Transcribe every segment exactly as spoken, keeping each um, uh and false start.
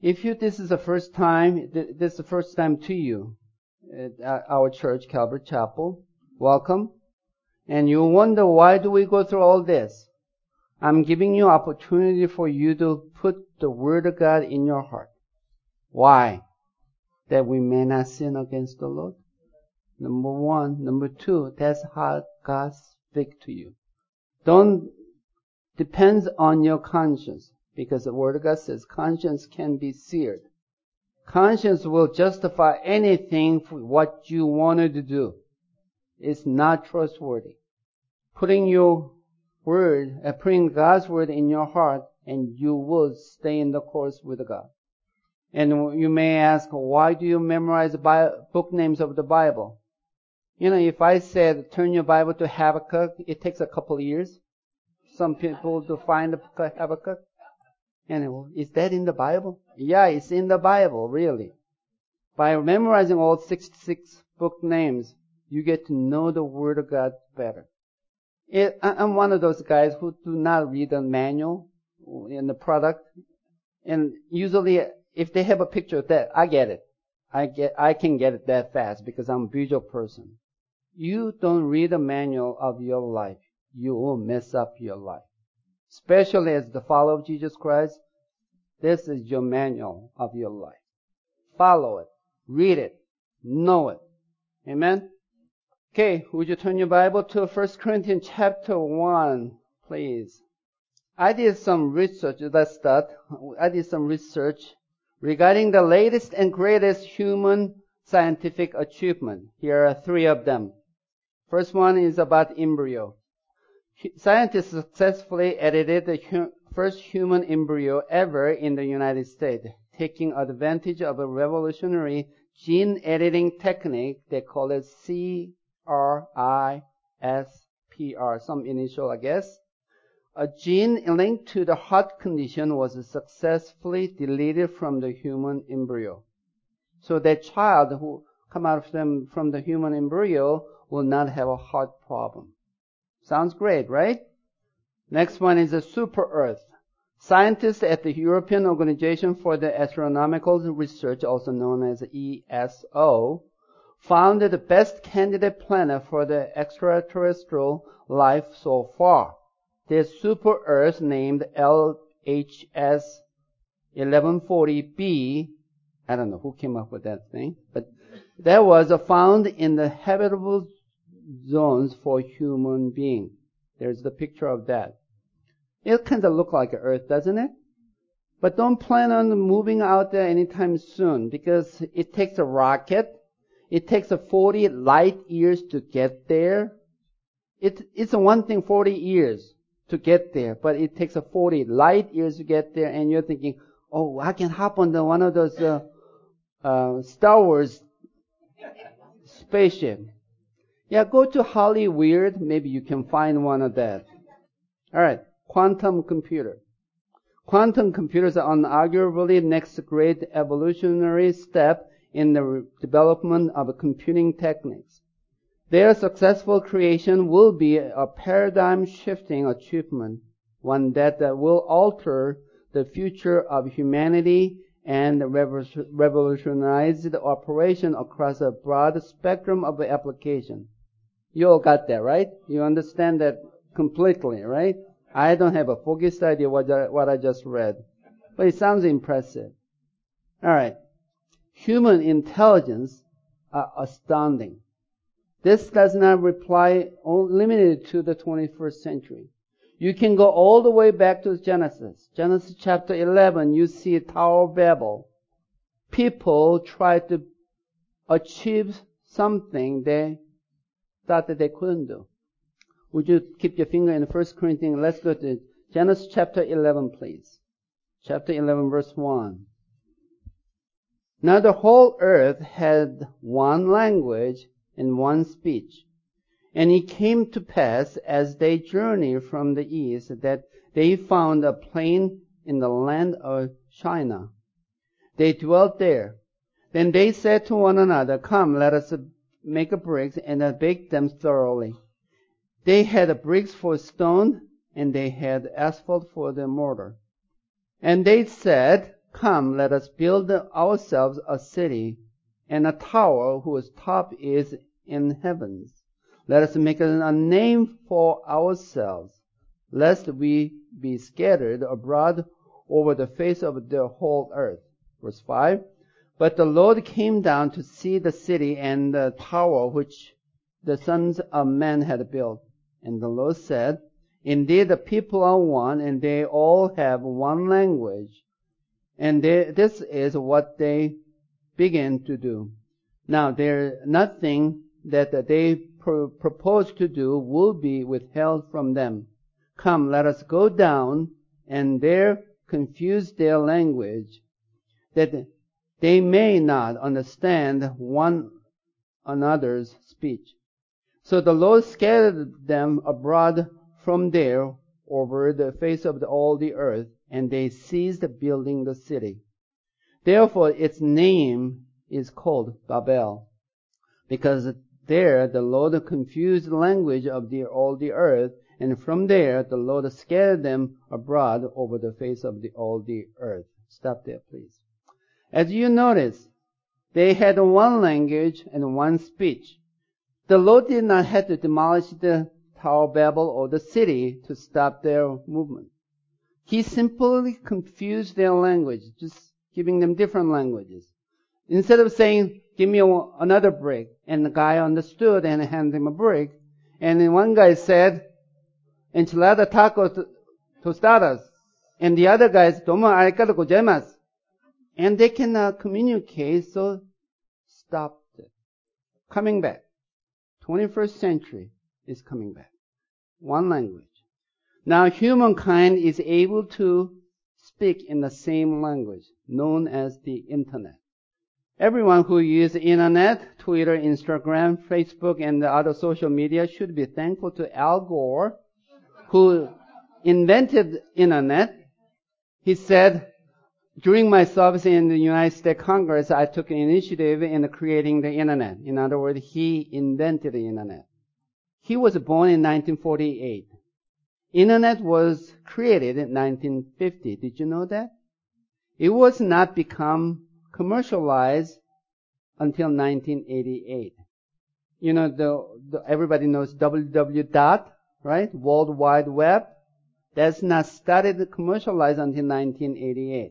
If you, this is the first time, this is the first time to you at our church, Calvary Chapel, welcome. And you wonder, why do we go through all this? I'm giving you opportunity for you to put the Word of God in your heart. Why? That we may not sin against the Lord. Number one. Number two, that's how God speaks to you. Don't depend on your conscience, because the Word of God says conscience can be seared. Conscience will justify anything for what you wanted to do. It's not trustworthy. Putting your word, uh, putting God's word in your heart, and you will stay in the course with God. And you may ask, why do you memorize the Bible, book names of the Bible? You know, if I said, turn your Bible to Habakkuk, it takes a couple of years. Some people to find Habakkuk. Anyway, is that in the Bible? Yeah, it's in the Bible, really. By memorizing all sixty-six book names, you get to know the Word of God better. It, I'm one of those guys who do not read the manual in the product. And usually, if they have a picture of that, I get it. I get, I can get it that fast because I'm a visual person. You don't read the manual of your life, you will mess up your life. Especially as the follower of Jesus Christ, this is your manual of your life. Follow it. Read it. Know it. Amen? Okay, would you turn your Bible to First Corinthians chapter one, please? I did some research, let's start. I did some research regarding the latest and greatest human scientific achievement. Here are three of them. First one is about embryo. Scientists successfully edited the hu- first human embryo ever in the United States, taking advantage of a revolutionary gene editing technique. They call it C R I S P R, some initial, I guess. A gene linked to the heart condition was successfully deleted from the human embryo. So that child who come out from, from the human embryo will not have a heart problem. Sounds great, right? Next one is a super Earth. Scientists at the European Organization for the Astronomical Research, also known as E S O, found the best candidate planet for the extraterrestrial life so far. This super Earth named L H S eleven forty b, I don't know who came up with that thing, but that was found in the habitable zones for human beings. There's the picture of that. It kind of looks like Earth, doesn't it? But don't plan on moving out there anytime soon, because it takes a rocket. It takes a forty light years to get there. It, it's a one thing forty years to get there, but it takes a forty light years to get there, and you're thinking, oh, I can hop on the, one of those uh, uh, Star Wars spaceship. Yeah, go to Hollywood. Maybe you can find one of that. All right, quantum computer. Quantum computers are unarguably next great evolutionary step in the re- development of computing techniques. Their successful creation will be a paradigm-shifting achievement, one that uh, will alter the future of humanity and revolutionize the operation across a broad spectrum of application. You all got that, right? You understand that completely, right? I don't have a focused idea what I, what I just read, but it sounds impressive. All right. Human intelligence are astounding. This does not reply limited to the twenty-first century. You can go all the way back to Genesis. Genesis chapter eleven, you see Tower of Babel. People try to achieve something they thought that they couldn't do. Would you keep your finger in First Corinthians? Let's go to Genesis chapter eleven, please. Chapter eleven, verse one. Now the whole earth had one language and one speech. And it came to pass, as they journeyed from the east, that they found a plain in the land of Shinar. They dwelt there. Then they said to one another, come, let us make a bricks and bake them thoroughly. They had bricks for stone, and they had asphalt for the mortar. And they said, Come, let us build ourselves a city and a tower whose top is in heavens. Let us make a name for ourselves, lest we be scattered abroad over the face of the whole earth. Verse five. But the Lord came down to see the city and the tower which the sons of men had built. And the Lord said, Indeed, the people are one, and they all have one language. And they, this is what they begin to do. Now, there nothing that they pro- propose to do will be withheld from them. Come, let us go down and there confuse their language, that they may not understand one another's speech. So the Lord scattered them abroad from there over the face of the, all the earth, and they ceased building the city. Therefore its name is called Babel, because there the Lord confused the language of the, all the earth, and from there the Lord scattered them abroad over the face of the, all the earth. Stop there, please. As you notice, they had one language and one speech. The Lord did not have to demolish the Tower of Babel or the city to stop their movement. He simply confused their language, just giving them different languages. Instead of saying, give me a, another brick, and the guy understood and handed him a brick, and then one guy said, enchilada tacos tostadas, and the other guy said, domo arigato gozaimasu. And they cannot communicate, so stopped it. Coming back. twenty-first century is coming back. One language. Now humankind is able to speak in the same language, known as the Internet. Everyone who uses the Internet, Twitter, Instagram, Facebook, and the other social media should be thankful to Al Gore, who invented Internet. He said, during my service in the United States Congress, I took an initiative in creating the Internet. In other words, he invented the Internet. He was born in nineteen forty-eight. Internet was created in nineteen fifty. Did you know that? It was not become commercialized until nineteen eighty-eight. You know, the, the everybody knows W W W dot, right? World Wide Web. That's not started commercialized until nineteen eighty-eight.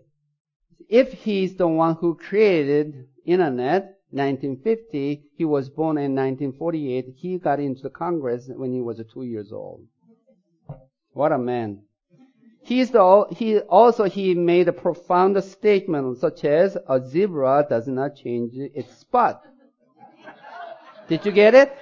If he's the one who created Internet, nineteen fifty, he was born in nineteen forty-eight. He got into the Congress when he was two years old. What a man. He's the, he also, he made a profound statement such as, a zebra does not change its spot. Did you get it?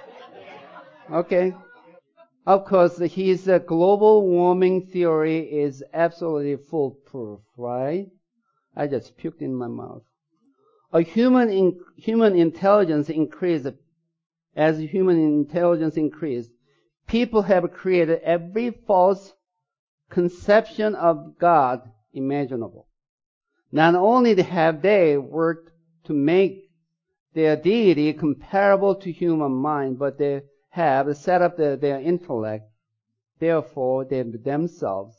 Okay. Of course, his uh, global warming theory is absolutely foolproof, right? I just puked in my mouth. A human in, human intelligence increased. As human intelligence increased, people have created every false conception of God imaginable. Not only have they worked to make their deity comparable to human mind, but they have set up the, their intellect, therefore they themselves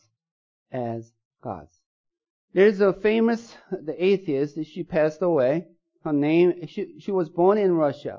as gods. There's a famous the atheist, she passed away. Her name, she, she was born in Russia.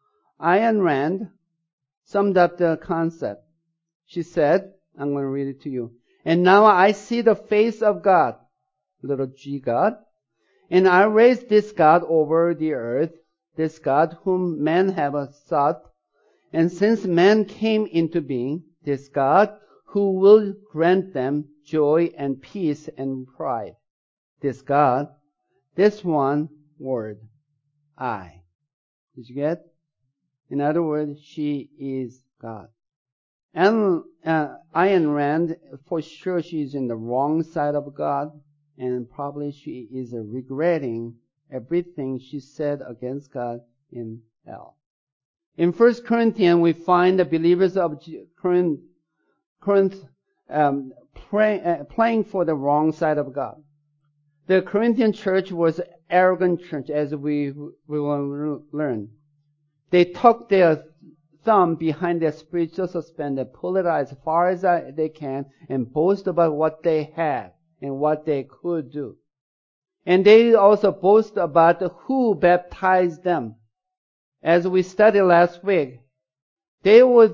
Ayn Rand summed up the concept. She said, I'm going to read it to you. And now I see the face of God, little g God, and I raise this God over the earth, this God whom men have sought. And since man came into being, this God who will grant them joy and peace and pride. This God, this one word, I. Did you get? In other words, she is God. And uh, Ayn Rand, for sure she's in the wrong side of God, and probably she is uh, regretting everything she said against God in hell. In First Corinthians, we find the believers of Corinth, Corinth um, pray, uh, playing for the wrong side of God. The Corinthian church was an arrogant church, as we, we will learn. They tuck their thumb behind their spiritual suspender, pull it out as far as they can, and boast about what they have and what they could do. And they also boast about who baptized them. As we studied last week, they were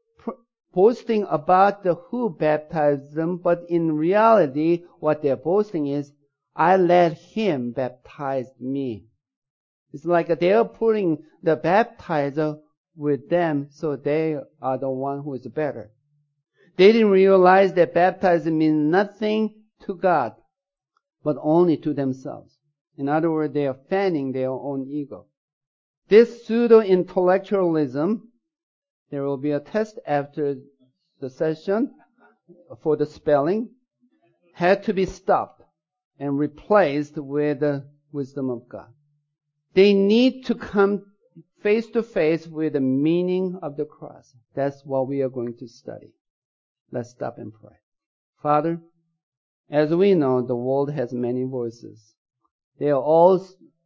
boasting about the who baptized them, but in reality, what they're boasting is, I let him baptize me. It's like they're putting the baptizer with them, so they are the one who is better. They didn't realize that baptizing means nothing to God, but only to themselves. In other words, they are fanning their own ego. This pseudo-intellectualism, there will be a test after the session for the spelling, had to be stopped and replaced with the wisdom of God. They need to come face to face with the meaning of the cross. That's what we are going to study. Let's stop and pray. Father, as we know, the world has many voices. They are all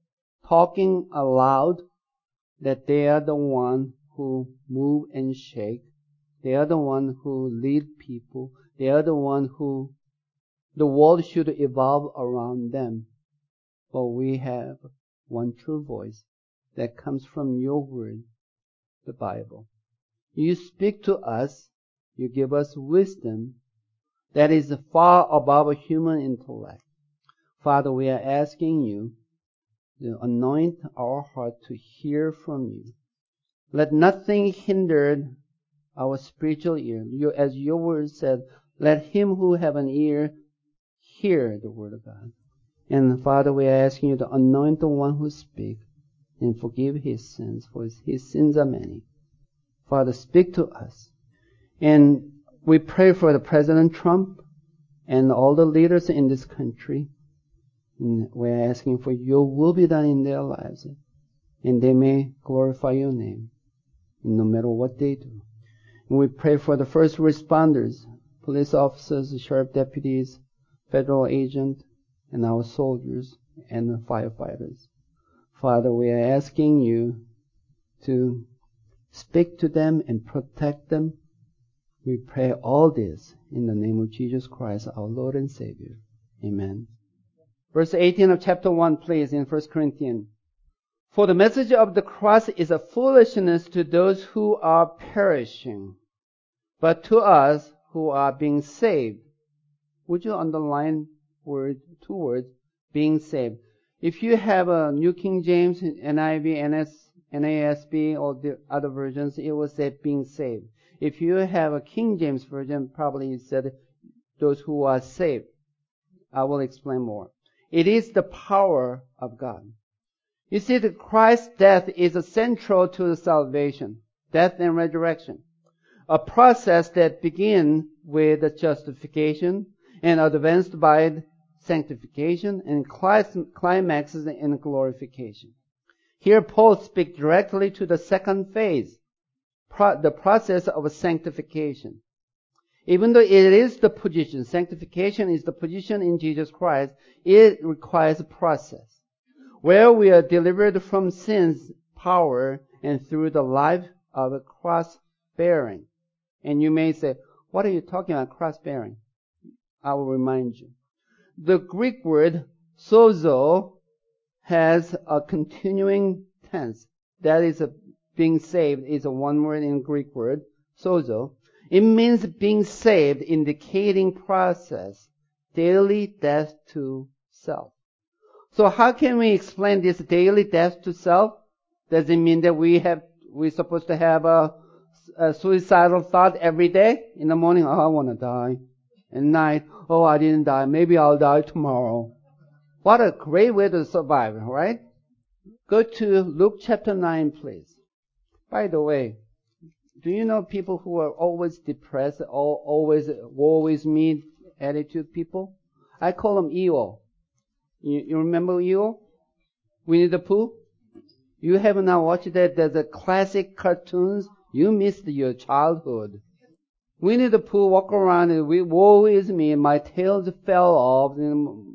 talking aloud that they are the one who move and shake. They are the one who lead people. They are the one who the world should evolve around them. But we have one true voice that comes from your word, the Bible. You speak to us. You give us wisdom that is far above human intellect. Father, we are asking you to anoint our heart to hear from you. Let nothing hinder our spiritual ear. You, as your word said, let him who have an ear hear the word of God. And Father, we are asking you to anoint the one who speaks and forgive his sins, for his sins are many. Father, speak to us. And we pray for the President Trump and all the leaders in this country. And we're asking for your will be done in their lives. And they may glorify your name, no matter what they do. And we pray for the first responders, police officers, sheriff deputies, federal agents, and our soldiers and the firefighters. Father, we are asking you to speak to them and protect them. We pray all this in the name of Jesus Christ, our Lord and Savior. Amen. Verse eighteen of chapter one, please, in First Corinthians. For the message of the cross is a foolishness to those who are perishing, but to us who are being saved. Would you underline word, two words, being saved? If you have a New King James, N I V, N A S B, or the other versions, it will say being saved. If you have a King James version, probably it said those who are saved. I will explain more. It is the power of God. You see, the Christ's death is central to the salvation, death and resurrection, a process that begins with the justification and advanced by sanctification and climaxes in glorification. Here Paul speaks directly to the second phase, the process of sanctification. Even though it is the position, sanctification is the position in Jesus Christ, it requires a process where we are delivered from sin's power and through the life of cross-bearing. And you may say, what are you talking about, cross-bearing? I will remind you. The Greek word sozo has a continuing tense. That is a, being saved is a one word in Greek word, sozo. It means being saved, indicating process, daily death to self. So how can we explain this daily death to self? Does it mean that we have, we're supposed to have a, a suicidal thought every day? In the morning, oh, I want to die. At night, oh, I didn't die. Maybe I'll die tomorrow. What a great way to survive, right? Go to Luke chapter nine, please. By the way, do you know people who are always depressed, always, always me attitude people? I call them E O. You, you remember E O? Winnie the Pooh? You have not watched that? There's a classic cartoons. You missed your childhood. Winnie the Pooh walk around and we, woe is me, my tails fell off, and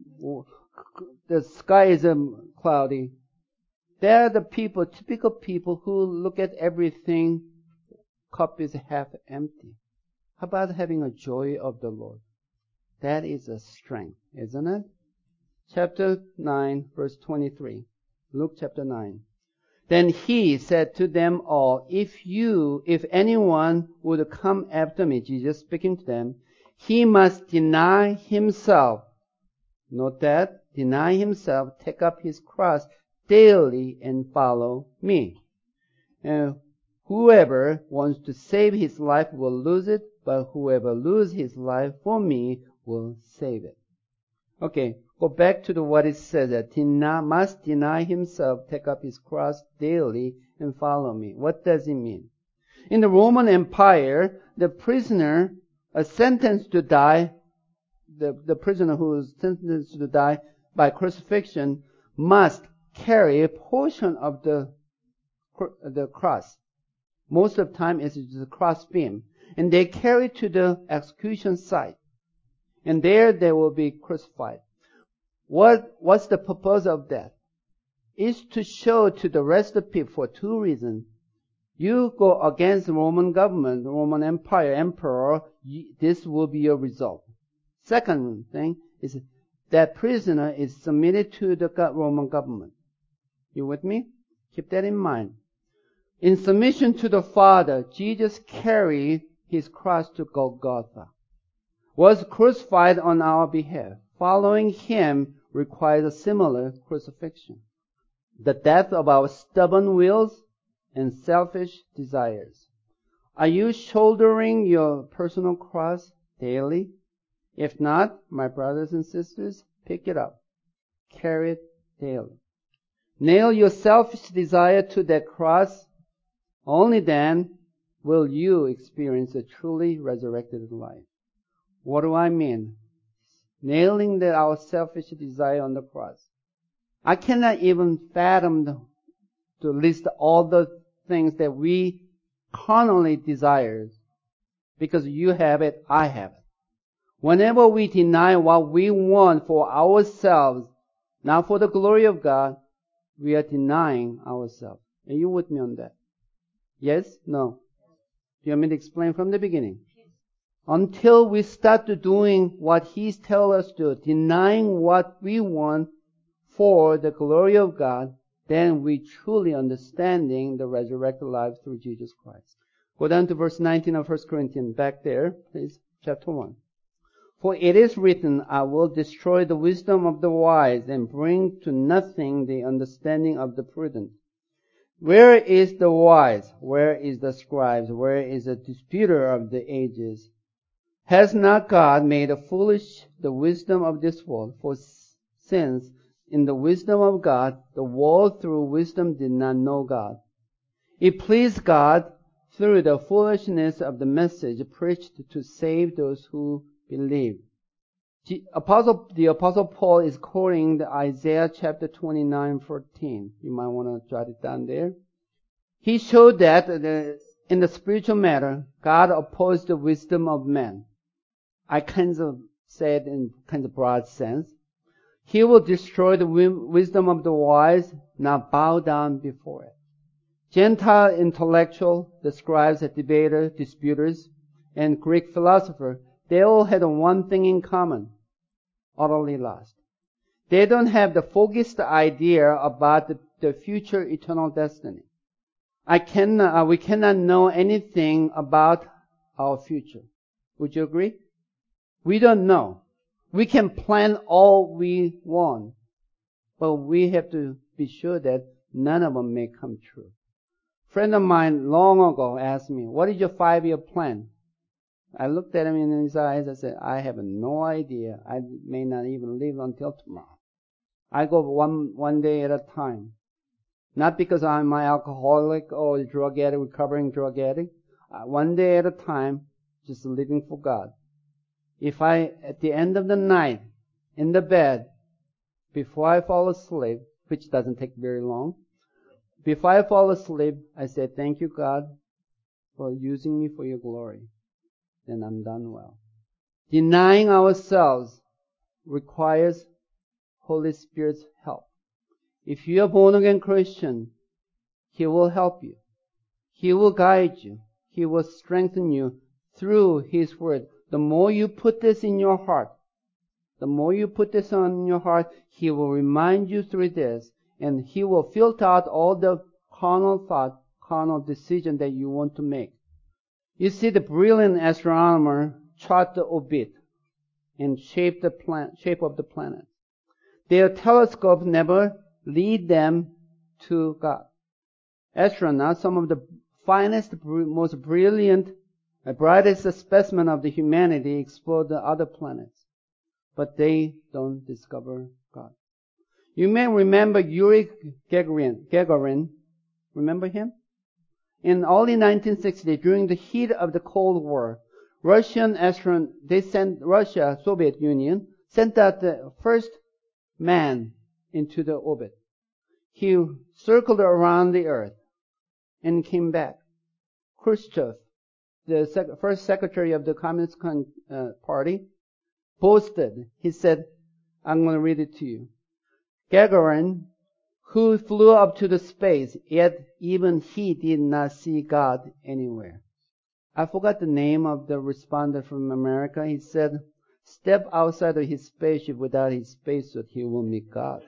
the sky is um, cloudy. They're the people, typical people who look at everything, cup is half empty. How about having a joy of the Lord? That is a strength, isn't it? chapter nine, verse twenty-three. Luke chapter nine. Then he said to them all, if you, if anyone would come after me, Jesus speaking to them, he must deny himself. Note that, deny himself, take up his cross daily and follow me. And whoever wants to save his life will lose it, but whoever loses his life for me will save it. Okay, go back to the, what it says that deny, must deny himself, take up his cross daily, and follow me. What does it mean? In the Roman Empire, the prisoner uh, sentenced to die, the, the prisoner who is sentenced to die by crucifixion must carry a portion of the, the cross. Most of the time it's the cross beam. And they carry to the execution site. And there they will be crucified. What, what's the purpose of that? It's to show to the rest of the people for two reasons. You go against the Roman government, the Roman Empire, emperor, you, this will be your result. Second thing is that prisoner is submitted to the Roman government. You with me? Keep that in mind. In submission to the Father, Jesus carried his cross to Golgotha, was crucified on our behalf. Following him requires a similar crucifixion. The death of our stubborn wills and selfish desires. Are you shouldering your personal cross daily? If not, my brothers and sisters, pick it up. Carry it daily. Nail your selfish desire to that cross. Only then will you experience a truly resurrected life. What do I mean? Nailing the, our selfish desire on the cross. I cannot even fathom the, to list all the things that we carnally desire. Because you have it, I have it. Whenever we deny what we want for ourselves, not for the glory of God, we are denying ourselves. Are you with me on that? Yes? No? Do you want me to explain from the beginning? Until we start doing what He's telling us to, denying what we want for the glory of God, then we truly understanding the resurrected life through Jesus Christ. Go down to verse nineteen of First Corinthians, back there, please, chapter one. For it is written, I will destroy the wisdom of the wise and bring to nothing the understanding of the prudent. Where is the wise? Where is the scribes? Where is the disputer of the ages? Has not God made foolish the wisdom of this world? For since in the wisdom of God, the world through wisdom did not know God. It pleased God through the foolishness of the message preached to save those who believe. The Apostle, the Apostle Paul is quoting the Isaiah chapter twenty-nine, fourteen. You might want to jot it down there. He showed that the, in the spiritual matter, God opposed the wisdom of man. I kind of said in kind of broad sense. He will destroy the wisdom of the wise, not bow down before it. Gentile intellectual, the scribes, the debaters, disputers, and Greek philosopher, they all had one thing in common. Utterly lost. They don't have the focused idea about the, the future eternal destiny. I cannot, uh, we cannot know anything about our future. Would you agree? We don't know. We can plan all we want, but we have to be sure that none of them may come true. A friend of mine long ago asked me, what is your five-year plan? I looked at him in his eyes. I said, I have no idea. I may not even live until tomorrow. I go one, one day at a time. Not because I'm an alcoholic or a drug addict, recovering drug addict. Uh, one day at a time, just living for God. If I, at the end of the night, in the bed, before I fall asleep, which doesn't take very long, before I fall asleep, I say, thank you, God, for using me for your glory. Then I'm done well. Denying ourselves requires Holy Spirit's help. If you're a born-again Christian, He will help you. He will guide you. He will strengthen you through His Word. The more you put this in your heart, The more you put this on your heart, He will remind you through this, and He will filter out all the carnal thought, carnal decision that you want to make. You see, the brilliant astronomer chart the orbit and shape the plan, shape of the planet. Their telescope never lead them to God. Astronauts, some of the finest, most brilliant, brightest specimen of the humanity, explore the other planets, but they don't discover God. You may remember Yuri Gagarin. Gagarin. Remember him? In early nineteen sixty, during the heat of the Cold War, Russian astronauts, they sent, Russia, Soviet Union, sent out the first man into the orbit. He circled around the earth and came back. Khrushchev, the sec- first secretary of the Communist con- uh, Party, boasted. He said, I'm going to read it to you. Gagarin, who flew up to the space, yet even he did not see God anywhere. I forgot the name of the responder from America. He said, step outside of his spaceship without his spacesuit, he will meet God.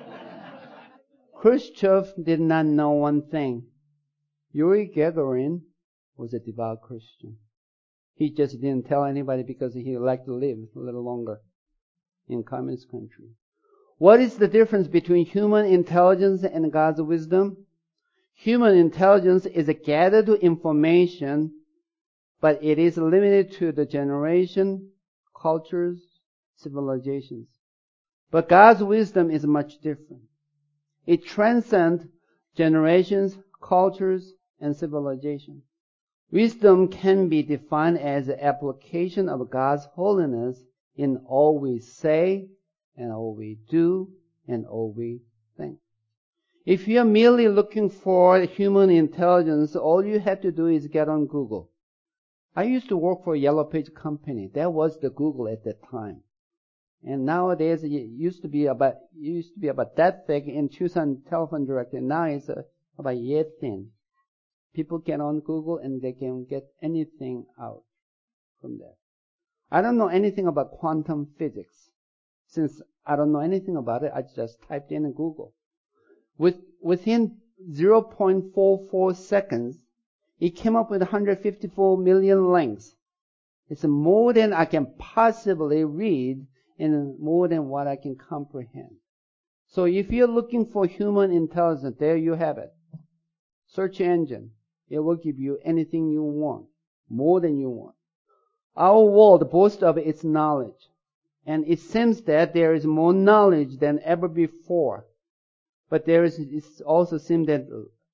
Khrushchev did not know one thing. Yuri Gagarin was a devout Christian. He just didn't tell anybody because he liked to live a little longer in communist country. What is the difference between human intelligence and God's wisdom? Human intelligence is a gathered information, but it is limited to the generation, cultures, civilizations. But God's wisdom is much different. It transcends generations, cultures, and civilization. Wisdom can be defined as the application of God's holiness in all we say, and all we do, and all we think. If you're merely looking for human intelligence, all you have to do is get on Google. I used to work for a Yellow Page company. That was the Google at that time. And nowadays, it used to be about, it used to be about that thick in Tucson telephone directory. Now it's uh, about yet thin. People get on Google and they can get anything out from there. I don't know anything about quantum physics. Since I don't know anything about it, I just typed in Google. With, within zero point four four seconds, it came up with one hundred fifty-four million links. It's more than I can possibly read and more than what I can comprehend. So if you're looking for human intelligence, there you have it. Search engine. It will give you anything you want, more than you want. Our world boasts of its knowledge, and it seems that there is more knowledge than ever before. But there is, it also seems that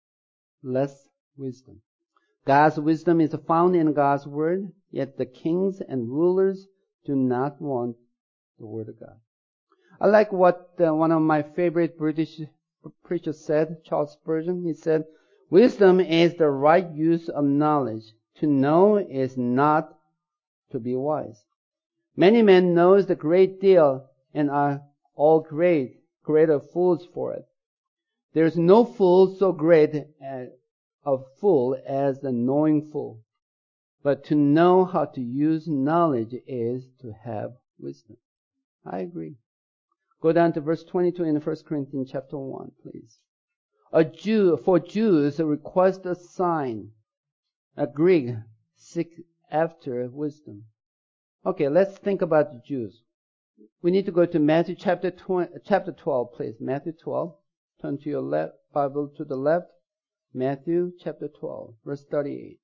less wisdom. God's wisdom is found in God's Word, yet the kings and rulers do not want the Word of God. I like what uh, one of my favorite British preachers said, Charles Spurgeon. He said, wisdom is the right use of knowledge. To know is not to be wise. Many men knows a great deal and are all great, greater fools for it. There is no fool so great as a fool as the knowing fool. But to know how to use knowledge is to have wisdom. I agree. Go down to verse twenty-two in First Corinthians chapter one, please. A Jew, for Jews request a sign. A Greek seek after wisdom. Okay, let's think about the Jews. We need to go to Matthew chapter twenty, chapter twelve, please. Matthew twelve. Turn to your left, Bible to the left. Matthew chapter twelve, verse thirty-eight.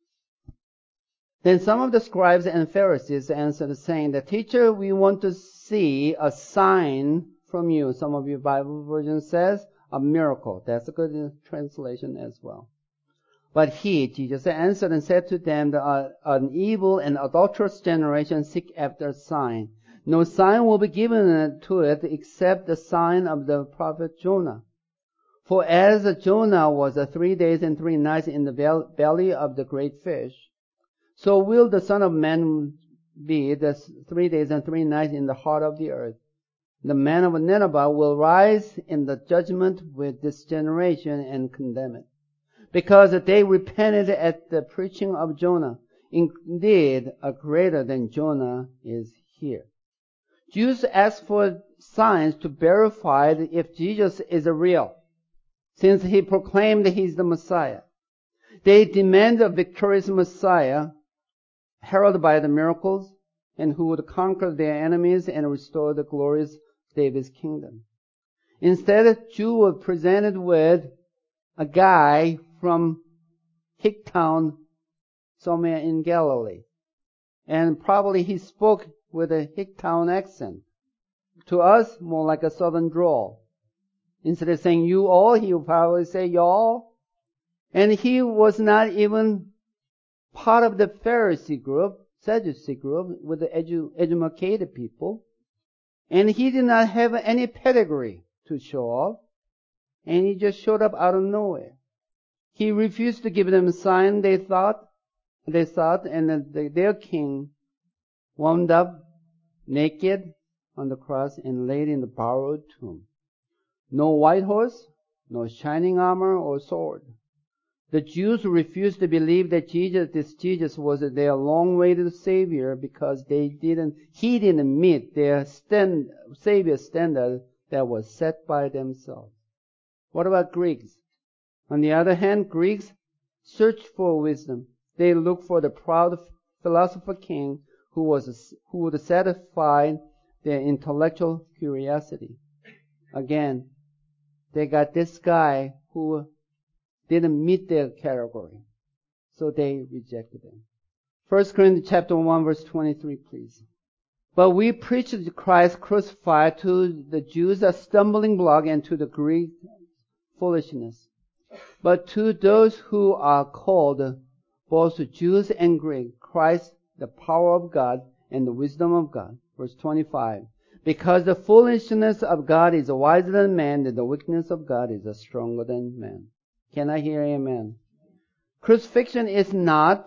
Then some of the scribes and Pharisees answered, saying, the teacher, we want to see a sign from you. Some of your Bible version says a miracle. That's a good translation as well. But he, Jesus, answered and said to them, uh, an evil and adulterous generation seek after a sign. No sign will be given to it except the sign of the prophet Jonah. For as Jonah was three days and three nights in the belly of the great fish, so will the Son of Man be the three days and three nights in the heart of the earth. The man of Nineveh will rise in the judgment with this generation and condemn it, because they repented at the preaching of Jonah. Indeed, a greater than Jonah is here. Jews asked for signs to verify if Jesus is real, since he proclaimed he's the Messiah. They demand a victorious Messiah, heralded by the miracles, and who would conquer their enemies and restore the glorious David's kingdom. Instead, Jews were presented with a guy from Hicktown, somewhere in Galilee. And probably he spoke with a Hicktown accent. To us, more like a southern drawl. Instead of saying you all, he would probably say y'all. And he was not even part of the Pharisee group, Sadducee group, with the edu- educated people. And he did not have any pedigree to show off. And he just showed up out of nowhere. He refused to give them a sign, they thought, they thought, and the, their king wound up naked on the cross and laid in the borrowed tomb. No white horse, no shining armor or sword. The Jews refused to believe that Jesus, this Jesus was their long-awaited Savior because they didn't, he didn't meet their stand, Savior standard that was set by themselves. What about Greeks? On the other hand, Greeks searched for wisdom. They looked for the proud philosopher king who was who would satisfy their intellectual curiosity. Again, they got this guy who didn't meet their category, so they rejected him. First Corinthians chapter one, verse twenty-three, please. But we preach Christ crucified, to the Jews a stumbling block, and to the Greeks foolishness. But to those who are called, both Jews and Greeks, Christ, the power of God and the wisdom of God. Verse twenty-five. Because the foolishness of God is wiser than man, and the weakness of God is stronger than man. Can I hear amen? Crucifixion is not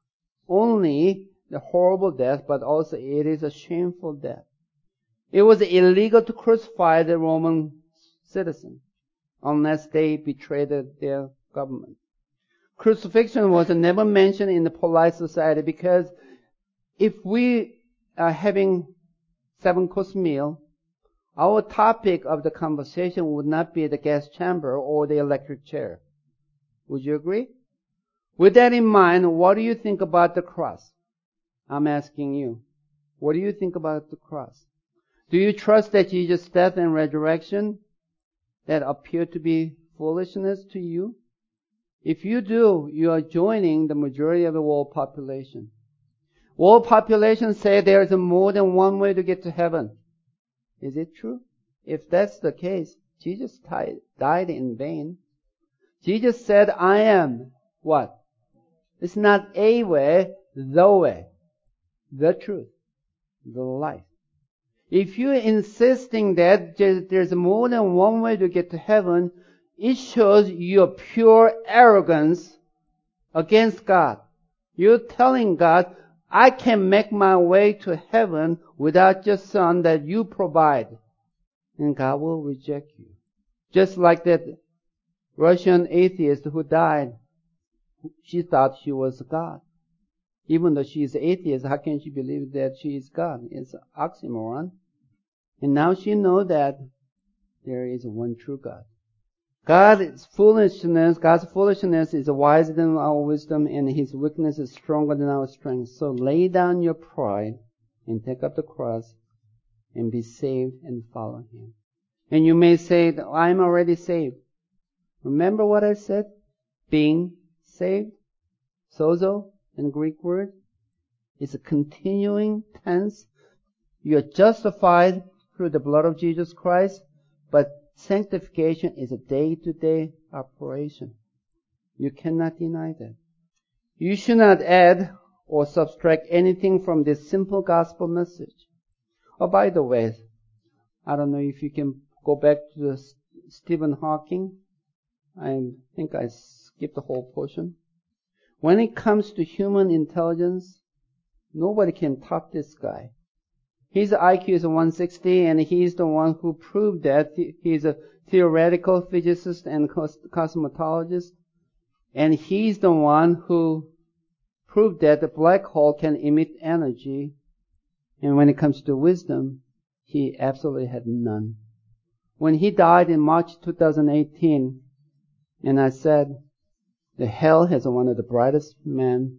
only the horrible death, but also it is a shameful death. It was illegal to crucify the Roman citizen unless they betrayed their government. Crucifixion was never mentioned in the polite society because if we are having seven-course meal, our topic of the conversation would not be the gas chamber or the electric chair. Would you agree? With that in mind, what do you think about the cross? I'm asking you. What do you think about the cross? Do you trust that Jesus' death and resurrection that appear to be foolishness to you? If you do, you are joining the majority of the world population. World population say there is more than one way to get to heaven. Is it true? If that's the case, Jesus died in vain. Jesus said, I am what? It's not a way, the way, the truth, the life. If you're insisting that there's more than one way to get to heaven, it shows your pure arrogance against God. You're telling God, I can make my way to heaven without your son that you provide. And God will reject you. Just like that Russian atheist who died. She thought she was God. Even though she is atheist, how can she believe that she is God? It's an oxymoron. And now she knows that there is one true God. God's foolishness, God's foolishness is wiser than our wisdom, and His weakness is stronger than our strength. So lay down your pride and take up the cross and be saved and follow Him. And you may say, I'm already saved. Remember what I said? Being saved, sozo in Greek word, is a continuing tense. You are justified through the blood of Jesus Christ, but sanctification is a day-to-day operation. You cannot deny that. You should not add or subtract anything from this simple gospel message. Oh, by the way, I don't know if you can go back to the Stephen Hawking. I think I skipped the whole portion. When it comes to human intelligence, nobody can top this guy. His I Q is one sixty, and he's the one who proved that. He's a theoretical physicist and cosmologist, and he's the one who proved that the black hole can emit energy. And when it comes to wisdom, He absolutely had none. When he died in March twenty eighteen, and I said, the hell has one of the brightest men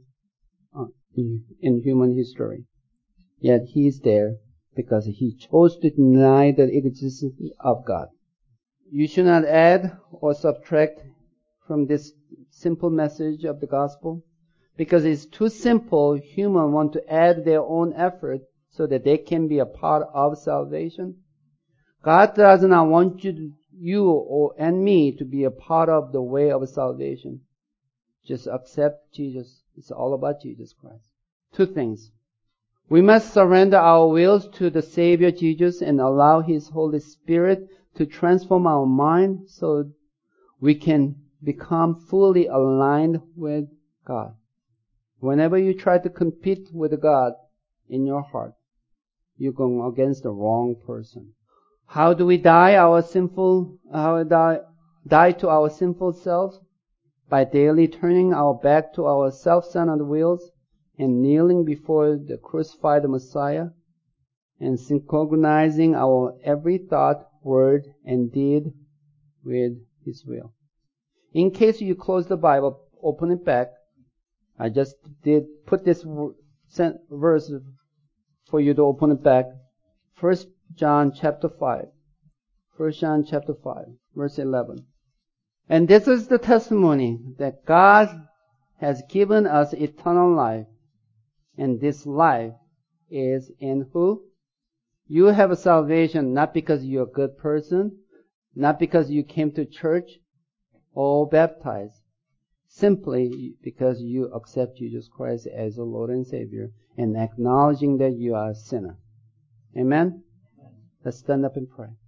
in human history. Yet he's there because he chose to deny the existence of God. You should not add or subtract from this simple message of the gospel, because it's too simple. Humans want to add their own effort so that they can be a part of salvation. God does not want you, you or, and me to be a part of the way of salvation. Just accept Jesus. It's all about Jesus Christ. Two things. We must surrender our wills to the Savior Jesus and allow His Holy Spirit to transform our mind so we can become fully aligned with God. Whenever you try to compete with God in your heart, you're going against the wrong person. How do we die our sinful, how die, die to our sinful selves? By daily turning our back to our self-centered wills and kneeling before the crucified Messiah and synchronizing our every thought, word, and deed with His will. In case you close the Bible, open it back. I just did put this verse for you to open it back. First John chapter five. First John chapter five, verse eleven. And this is the testimony that God has given us eternal life. And this life is in who? You have a salvation not because you're a good person, not because you came to church or baptized. Simply because you accept Jesus Christ as the Lord and Savior and acknowledging that you are a sinner. Amen? Let's stand up and pray.